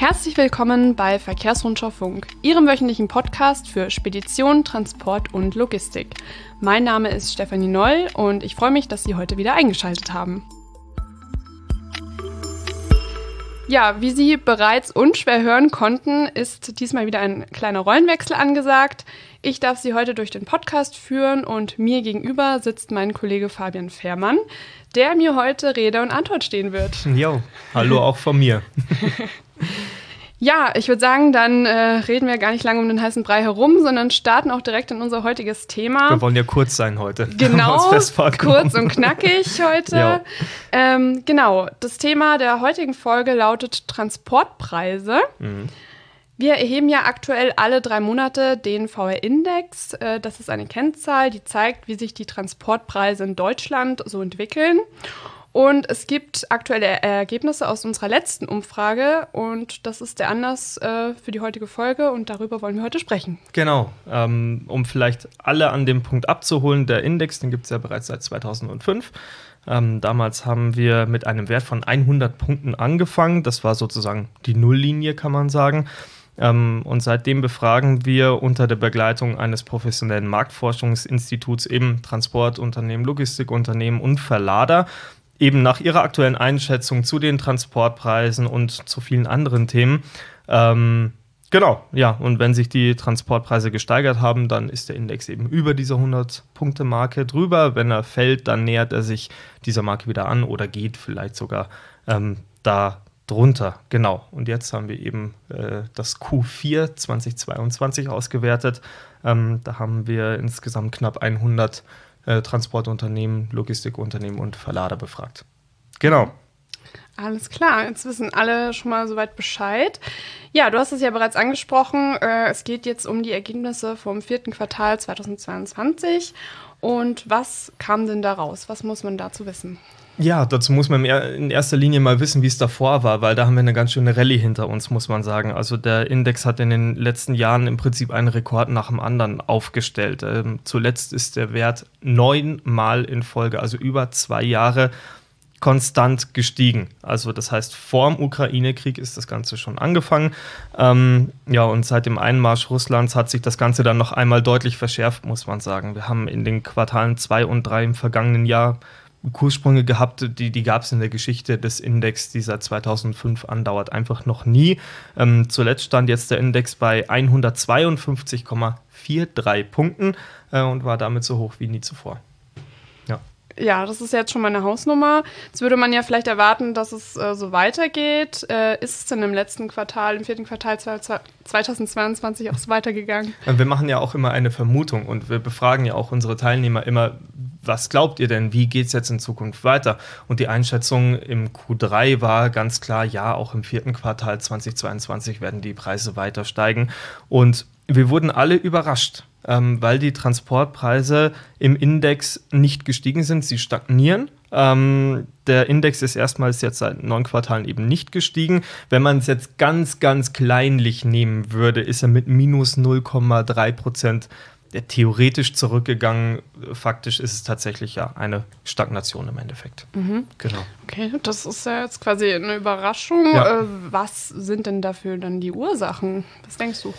Herzlich willkommen bei Verkehrsrundschau Funk, Ihrem wöchentlichen Podcast für Spedition, Transport und Logistik. Mein Name ist Stefanie Noll und ich freue mich, dass Sie heute wieder eingeschaltet haben. Ja, wie Sie bereits unschwer hören konnten, ist diesmal wieder ein kleiner Rollenwechsel angesagt. Ich darf Sie heute durch den Podcast führen und mir gegenüber sitzt mein Kollege Fabian Fährmann, der mir heute Rede und Antwort stehen wird. Jo, hallo auch von mir. Ja, ich würde sagen, dann reden wir gar nicht lange um den heißen Brei herum, sondern starten auch direkt in unser heutiges Thema. Wir wollen ja kurz sein heute. Genau, kurz und knackig heute. Genau, das Thema der heutigen Folge lautet Transportpreise. Mhm. Wir erheben ja aktuell alle 3 Monate den VR-Index. Das ist eine Kennzahl, die zeigt, wie sich die Transportpreise in Deutschland so entwickeln. Und es gibt aktuelle Ergebnisse aus unserer letzten Umfrage und das ist der Anlass für die heutige Folge und darüber wollen wir heute sprechen. Genau, um vielleicht alle an dem Punkt abzuholen, der Index, den gibt es ja bereits seit 2005. Damals haben wir mit einem Wert von 100 Punkten angefangen, das war sozusagen die Nulllinie, kann man sagen. Und seitdem befragen wir unter der Begleitung eines professionellen Marktforschungsinstituts eben Transportunternehmen, Logistikunternehmen und Verlader, eben nach ihrer aktuellen Einschätzung zu den Transportpreisen und zu vielen anderen Themen. Genau, ja, und wenn sich die Transportpreise gesteigert haben, dann ist der Index eben über diese 100-Punkte-Marke drüber. Wenn er fällt, dann nähert er sich dieser Marke wieder an oder geht vielleicht sogar da drunter. Genau, und jetzt haben wir eben das Q4 2022 ausgewertet. Da haben wir insgesamt knapp 100 Transportunternehmen, Logistikunternehmen und Verlader befragt. Genau. Alles klar, jetzt wissen alle schon mal soweit Bescheid. Ja, du hast es ja bereits angesprochen, es geht jetzt um die Ergebnisse vom 4. Quartal 2022. Und was kam denn da raus? Was muss man dazu wissen? Ja, dazu muss man in erster Linie mal wissen, wie es davor war, weil da haben wir eine ganz schöne Rallye hinter uns, muss man sagen. Also der Index hat in den letzten Jahren im Prinzip einen Rekord nach dem anderen aufgestellt. Zuletzt ist der Wert 9-mal in Folge, also über 2 Jahre, konstant gestiegen. Also das heißt, vor dem Ukraine-Krieg ist das Ganze schon angefangen. Und seit dem Einmarsch Russlands hat sich das Ganze dann noch einmal deutlich verschärft, muss man sagen. Wir haben in den Quartalen 2 und 3 im vergangenen Jahr Kurssprünge gehabt, die gab es in der Geschichte des Index, die seit 2005 andauert, einfach noch nie. Zuletzt stand jetzt der Index bei 152,43 Punkten und war damit so hoch wie nie zuvor. Ja, das ist jetzt schon mal eine Hausnummer. Jetzt würde man ja vielleicht erwarten, dass es so weitergeht. Ist es denn im letzten Quartal, im 4. Quartal 2022 auch so weitergegangen? Wir machen ja auch immer eine Vermutung und wir befragen ja auch unsere Teilnehmer immer, was glaubt ihr denn, wie geht es jetzt in Zukunft weiter? Und die Einschätzung im Q3 war ganz klar, ja, auch im 4. Quartal 2022 werden die Preise weiter steigen. Und wir wurden alle überrascht, weil die Transportpreise im Index nicht gestiegen sind, sie stagnieren. Der Index ist erstmals jetzt seit 9 Quartalen eben nicht gestiegen. Wenn man es jetzt ganz, ganz kleinlich nehmen würde, ist er mit minus 0,3% theoretisch zurückgegangen. Faktisch ist es tatsächlich ja eine Stagnation im Endeffekt. Mhm. Genau. Okay, das ist ja jetzt quasi eine Überraschung. Ja. Was sind denn dafür dann die Ursachen? Was denkst du?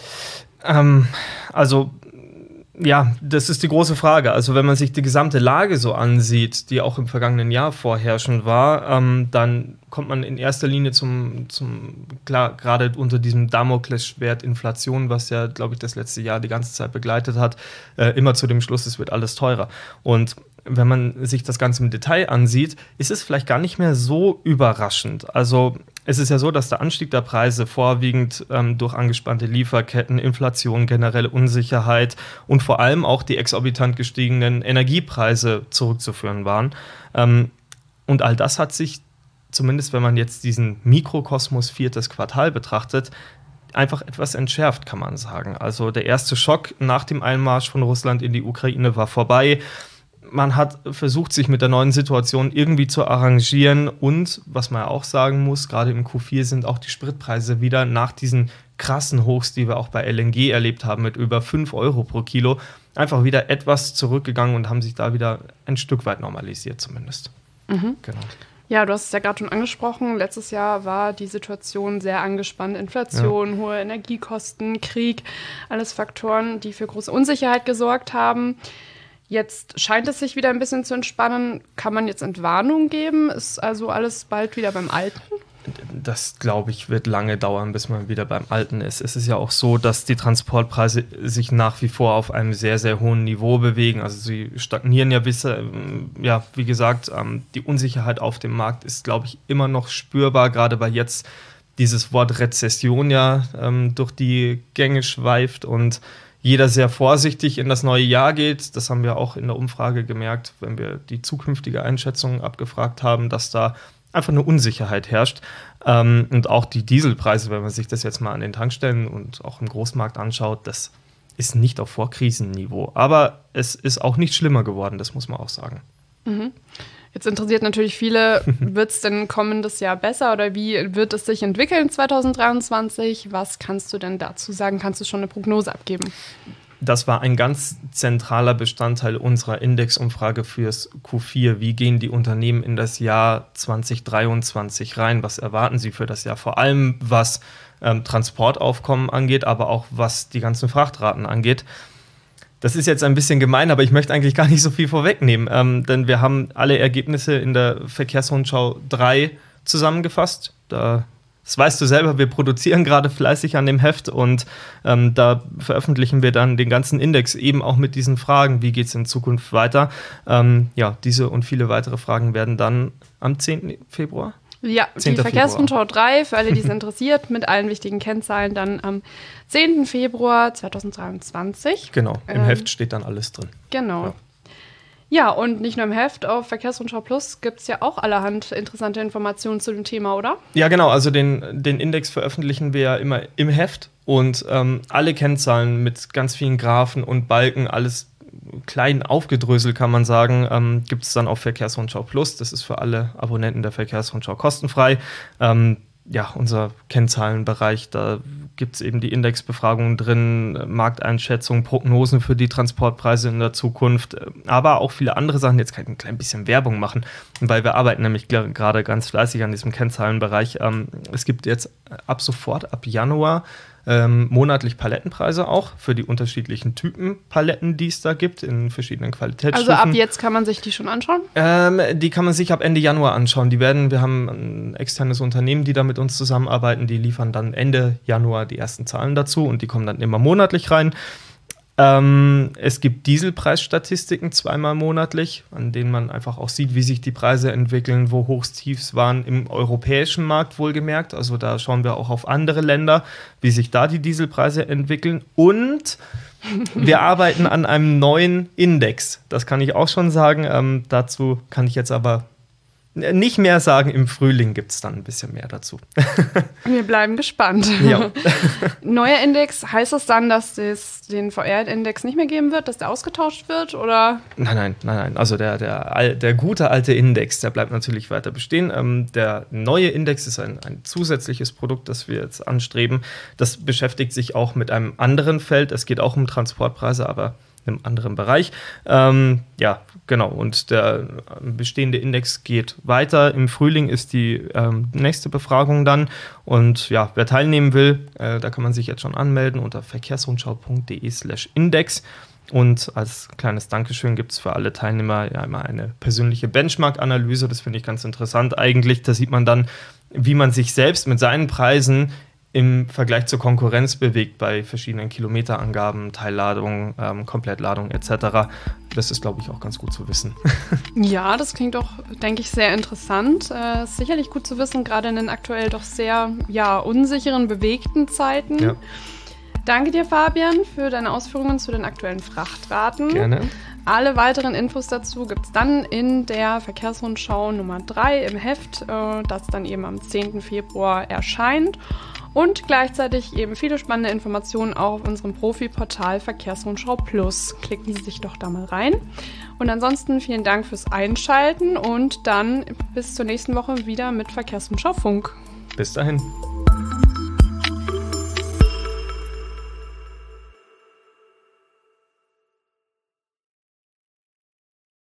Ja, das ist die große Frage. Also wenn man sich die gesamte Lage so ansieht, die auch im vergangenen Jahr vorherrschend war, dann kommt man in erster Linie klar, gerade unter diesem Damoklesschwert Inflation, was ja, glaube ich, das letzte Jahr die ganze Zeit begleitet hat, immer zu dem Schluss, es wird alles teurer. Und wenn man sich das Ganze im Detail ansieht, ist es vielleicht gar nicht mehr so überraschend. Also es ist ja so, dass der Anstieg der Preise vorwiegend durch angespannte Lieferketten, Inflation, generelle Unsicherheit und vor allem auch die exorbitant gestiegenen Energiepreise zurückzuführen waren. Und all das hat sich, zumindest wenn man jetzt diesen Mikrokosmos 4. Quartal betrachtet, einfach etwas entschärft, kann man sagen. Also der erste Schock nach dem Einmarsch von Russland in die Ukraine war vorbei. Man hat versucht, sich mit der neuen Situation irgendwie zu arrangieren und, was man ja auch sagen muss, gerade im Q4 sind auch die Spritpreise wieder nach diesen krassen Hochs, die wir auch bei LNG erlebt haben, mit über 5 Euro pro Kilo, einfach wieder etwas zurückgegangen und haben sich da wieder ein Stück weit normalisiert zumindest. Mhm. Genau. Ja, du hast es ja gerade schon angesprochen. Letztes Jahr war die Situation sehr angespannt. Inflation, hohe Energiekosten, Krieg, alles Faktoren, die für große Unsicherheit gesorgt haben. Jetzt scheint es sich wieder ein bisschen zu entspannen. Kann man jetzt Entwarnung geben? Ist also alles bald wieder beim Alten? Das, glaube ich, wird lange dauern, bis man wieder beim Alten ist. Es ist ja auch so, dass die Transportpreise sich nach wie vor auf einem sehr, sehr hohen Niveau bewegen. Also sie stagnieren ja wie gesagt, die Unsicherheit auf dem Markt ist, glaube ich, immer noch spürbar, gerade weil jetzt dieses Wort Rezession durch die Gänge schweift und jeder sehr vorsichtig in das neue Jahr geht. Das haben wir auch in der Umfrage gemerkt, wenn wir die zukünftige Einschätzung abgefragt haben, dass da einfach eine Unsicherheit herrscht. Und auch die Dieselpreise, wenn man sich das jetzt mal an den Tankstellen und auch im Großmarkt anschaut, das ist nicht auf Vorkrisenniveau. Aber es ist auch nicht schlimmer geworden, das muss man auch sagen. Mhm. Jetzt interessiert natürlich viele, wird es denn kommendes Jahr besser oder wie wird es sich entwickeln 2023? Was kannst du denn dazu sagen? Kannst du schon eine Prognose abgeben? Das war ein ganz zentraler Bestandteil unserer Indexumfrage fürs Q4. Wie gehen die Unternehmen in das Jahr 2023 rein? Was erwarten sie für das Jahr? Vor allem was Transportaufkommen angeht, aber auch was die ganzen Frachtraten angeht. Das ist jetzt ein bisschen gemein, aber ich möchte eigentlich gar nicht so viel vorwegnehmen, denn wir haben alle Ergebnisse in der Verkehrsrundschau 3 zusammengefasst. Das weißt du selber, wir produzieren gerade fleißig an dem Heft und da veröffentlichen wir dann den ganzen Index eben auch mit diesen Fragen, wie geht es in Zukunft weiter. Diese und viele weitere Fragen werden dann am 10. Februar? Ja, die Verkehrsrundschau 3, für alle, die es interessiert, mit allen wichtigen Kennzahlen dann am 10. Februar 2023. Genau, im Heft steht dann alles drin. Genau. Ja, und nicht nur im Heft, auf Verkehrsrundschau Plus gibt es ja auch allerhand interessante Informationen zu dem Thema, oder? Ja, genau. Also den Index veröffentlichen wir ja immer im Heft und alle Kennzahlen mit ganz vielen Graphen und Balken, alles klein aufgedröselt, kann man sagen, gibt es dann auf Verkehrsrundschau Plus. Das ist für alle Abonnenten der Verkehrsrundschau kostenfrei. Unser Kennzahlenbereich, da gibt es eben die Indexbefragungen drin, Markteinschätzungen, Prognosen für die Transportpreise in der Zukunft, aber auch viele andere Sachen. Jetzt kann ich ein klein bisschen Werbung machen, weil wir arbeiten nämlich gerade ganz fleißig an diesem Kennzahlenbereich. Es gibt jetzt ab sofort, ab Januar, monatlich Palettenpreise auch für die unterschiedlichen Typen Paletten, die es da gibt, in verschiedenen Qualitätsstufen. Also ab jetzt kann man sich die schon anschauen? Die kann man sich ab Ende Januar anschauen. Wir haben ein externes Unternehmen, die da mit uns zusammenarbeiten, die liefern dann Ende Januar die ersten Zahlen dazu und die kommen dann immer monatlich rein. Es gibt Dieselpreisstatistiken zweimal monatlich, an denen man einfach auch sieht, wie sich die Preise entwickeln, wo Hochs, Tiefs waren im europäischen Markt wohlgemerkt. Also da schauen wir auch auf andere Länder, wie sich da die Dieselpreise entwickeln. Und wir arbeiten an einem neuen Index. Das kann ich auch schon sagen. Dazu kann ich jetzt aber nicht mehr sagen. Im Frühling gibt es dann ein bisschen mehr dazu. Wir bleiben gespannt. Ja. Neuer Index, heißt das dann, dass es den VR-Index nicht mehr geben wird, dass der ausgetauscht wird? Oder? Nein. Also der gute alte Index, der bleibt natürlich weiter bestehen. Der neue Index ist ein zusätzliches Produkt, das wir jetzt anstreben. Das beschäftigt sich auch mit einem anderen Feld. Es geht auch um Transportpreise, aber im anderen Bereich. Genau. Und der bestehende Index geht weiter. Im Frühling ist die nächste Befragung dann. Und ja, wer teilnehmen will, da kann man sich jetzt schon anmelden unter verkehrsrundschau.de/index. Und als kleines Dankeschön gibt es für alle Teilnehmer ja immer eine persönliche Benchmark-Analyse. Das finde ich ganz interessant eigentlich. Da sieht man dann, wie man sich selbst mit seinen Preisen im Vergleich zur Konkurrenz bewegt bei verschiedenen Kilometerangaben, Teilladung, Komplettladung etc. Das ist, glaube ich, auch ganz gut zu wissen. Ja, das klingt doch, denke ich, sehr interessant. Ist sicherlich gut zu wissen, gerade in den aktuell doch sehr unsicheren, bewegten Zeiten. Ja. Danke dir, Fabian, für deine Ausführungen zu den aktuellen Frachtraten. Gerne. Alle weiteren Infos dazu gibt es dann in der Verkehrsrundschau Nummer 3 im Heft, das dann eben am 10. Februar erscheint. Und gleichzeitig eben viele spannende Informationen auch auf unserem Profi-Portal Verkehrsrundschau Plus. Klicken Sie sich doch da mal rein. Und ansonsten vielen Dank fürs Einschalten und dann bis zur nächsten Woche wieder mit Verkehrsrundschau Funk. Bis dahin.